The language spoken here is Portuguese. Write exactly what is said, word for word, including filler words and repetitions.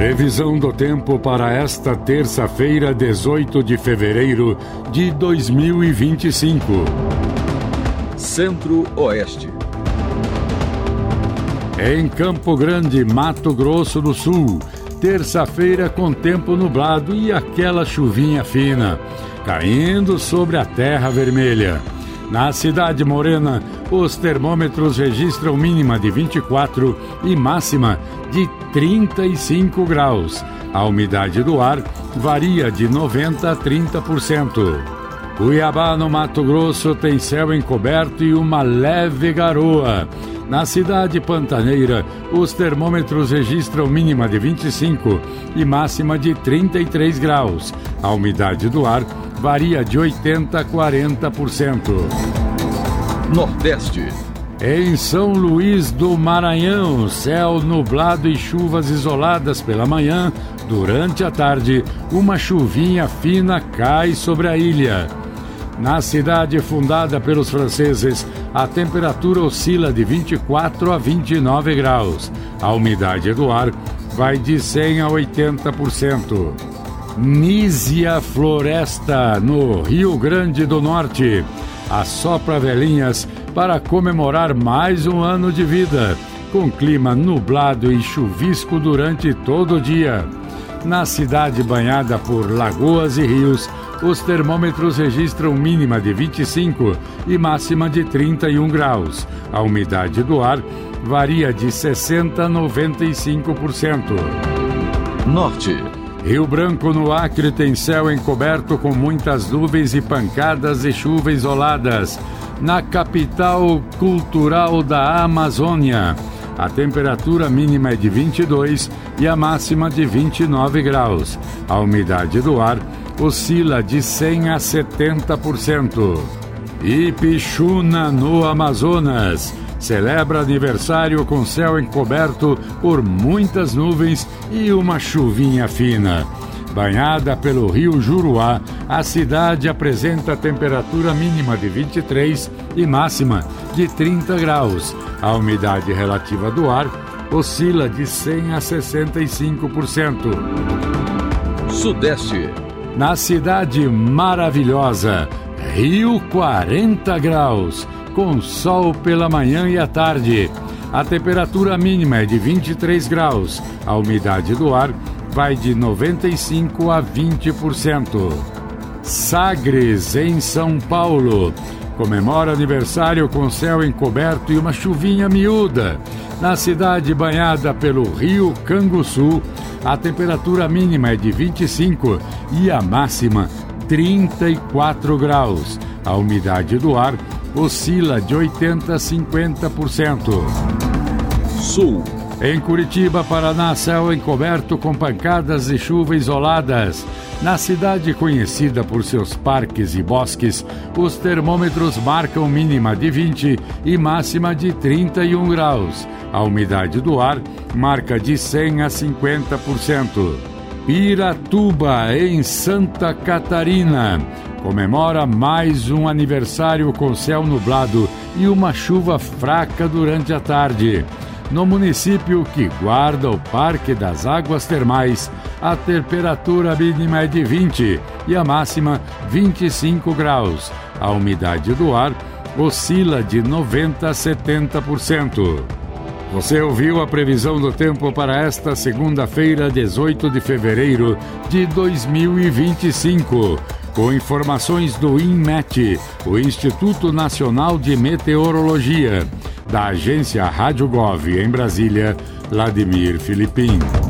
Previsão do tempo para esta terça-feira, dezoito de fevereiro de dois mil e vinte e cinco. Centro-Oeste. Em Campo Grande, Mato Grosso do Sul, terça-feira com tempo nublado e aquela chuvinha fina, caindo sobre a terra vermelha. Na Cidade Morena, os termômetros registram mínima de vinte e quatro e máxima de trinta e cinco graus. A umidade do ar varia de noventa a trinta por cento. Cuiabá, no Mato Grosso, tem céu encoberto e uma leve garoa. Na cidade pantaneira, os termômetros registram mínima de vinte e cinco e máxima de trinta e três graus. A umidade do ar varia de oitenta a quarenta por cento. Nordeste. Em São Luís do Maranhão, céu nublado e chuvas isoladas pela manhã. Durante a tarde, uma chuvinha fina cai sobre a ilha. Na cidade fundada pelos franceses, a temperatura oscila de vinte e quatro a vinte e nove graus. A umidade do ar vai de cem a oitenta por cento. Nísia Floresta, no Rio Grande do Norte. Assopra velhinhas para comemorar mais um ano de vida, com clima nublado e chuvisco durante todo o dia. Na cidade banhada por lagoas e rios, os termômetros registram mínima de vinte e cinco e máxima de trinta e um graus. A umidade do ar varia de sessenta a noventa e cinco por cento. Norte. Rio Branco, no Acre, tem céu encoberto com muitas nuvens e pancadas de chuva isoladas. Na capital cultural da Amazônia, a temperatura mínima é de vinte e dois e a máxima de vinte e nove graus. A umidade do ar oscila de cem a setenta por cento. Ipixuna, no Amazonas, celebra aniversário com céu encoberto por muitas nuvens e uma chuvinha fina. Banhada pelo rio Juruá, a cidade apresenta temperatura mínima de vinte e três e máxima de trinta graus. A umidade relativa do ar oscila de cem a sessenta e cinco por cento. Sudeste. Na cidade maravilhosa, Rio quarenta graus, com sol pela manhã e à tarde. A temperatura mínima é de vinte e três graus. A umidade do ar vai de noventa e cinco a vinte por cento. Sagres, em São Paulo, comemora aniversário com céu encoberto e uma chuvinha miúda. Na cidade banhada pelo rio Canguçu, a temperatura mínima é de vinte e cinco e a máxima trinta e quatro graus. A umidade do ar oscila de oitenta a cinquenta por cento. Sul. Em Curitiba, Paraná, céu encoberto com pancadas de chuva isoladas. Na cidade conhecida por seus parques e bosques, os termômetros marcam mínima de vinte e máxima de trinta e um graus. A umidade do ar marca de cem a cinquenta por cento. Piratuba, em Santa Catarina, comemora mais um aniversário com céu nublado e uma chuva fraca durante a tarde. No município que guarda o Parque das Águas Termais, a temperatura mínima é de vinte e a máxima vinte e cinco graus. A umidade do ar oscila de noventa a setenta por cento. Você ouviu a previsão do tempo para esta segunda-feira, dezoito de fevereiro de dois mil e vinte e cinco. Com informações do INMET, o Instituto Nacional de Meteorologia, da agência Rádio Gov em Brasília, Vladimir Filipim.